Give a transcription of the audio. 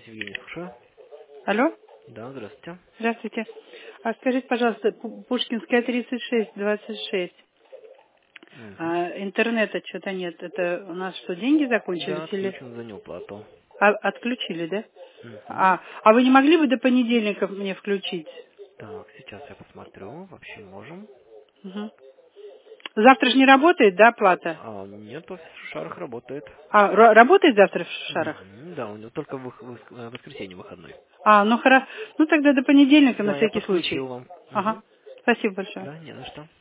Евгений, слушаю. Алло? Да, здравствуйте. Здравствуйте. А скажите, пожалуйста, Пушкинская 36-26. Мгм. Интернета что-то нет. Это у нас что, деньги закончились Да, или отключен за неуплату. отключили, да? Мгм. А вы не могли бы до понедельника мне включить? Так, сейчас я посмотрю. Вообще можем. Мгм. Завтра же не работает, да, плата? Нет, офис в Шарах работает. Работает завтра в Шарах? Мгм. Да, у него только воскресенье выходной. Ну хорошо. Ну тогда до понедельника на Да, я всякий случай. подключил вам. Ага. Мгм. Спасибо большое. Да, не на что.